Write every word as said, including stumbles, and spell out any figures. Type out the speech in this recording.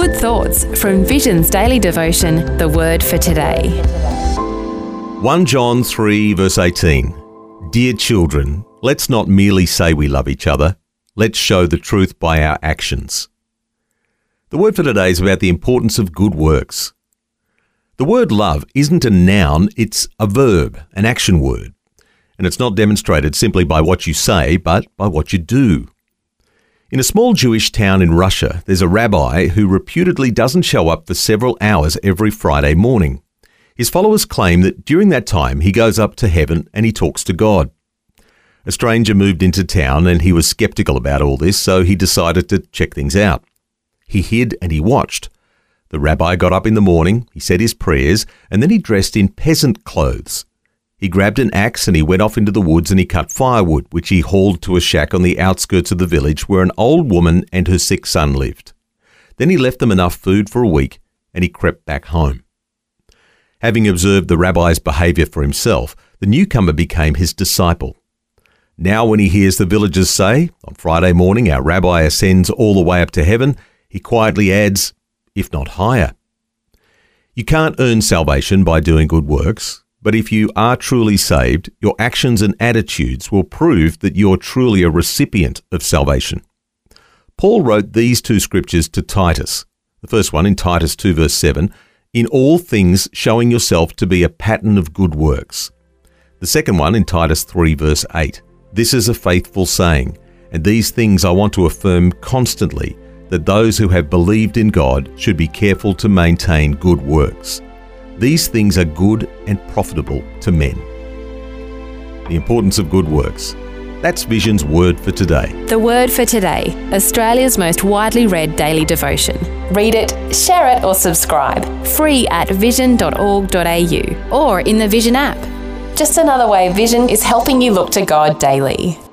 Good thoughts from Vision's daily devotion, The Word for Today. First John three verse eighteen. Dear children, let's not merely say we love each other. Let's show the truth by our actions. The word for today is about the importance of good works. The word love isn't a noun, it's a verb, an action word. And it's not demonstrated simply by what you say, but by what you do. In a small Jewish town in Russia, there's a rabbi who reputedly doesn't show up for several hours every Friday morning. His followers claim that during that time he goes up to heaven and he talks to God. A stranger moved into town and he was skeptical about all this, so he decided to check things out. He hid and he watched. The rabbi got up in the morning, he said his prayers, and then he dressed in peasant clothes. He grabbed an axe and he went off into the woods and he cut firewood, which he hauled to a shack on the outskirts of the village where an old woman and her sick son lived. Then he left them enough food for a week and he crept back home. Having observed the rabbi's behavior for himself, the newcomer became his disciple. Now when he hears the villagers say, on Friday morning our rabbi ascends all the way up to heaven, he quietly adds, if not higher. You can't earn salvation by doing good works. But if you are truly saved, your actions and attitudes will prove that you're truly a recipient of salvation. Paul wrote these two scriptures to Titus. The first one in Titus two verse seven, in all things showing yourself to be a pattern of good works. The second one in Titus three verse eight, this is a faithful saying, and these things I want to affirm constantly, that those who have believed in God should be careful to maintain good works. These things are good and profitable to men. The importance of good works. That's Vision's Word for Today. The Word for Today, Australia's most widely read daily devotion. Read it, share it or subscribe. Free at vision dot org dot a u or in the Vision app. Just another way Vision is helping you look to God daily.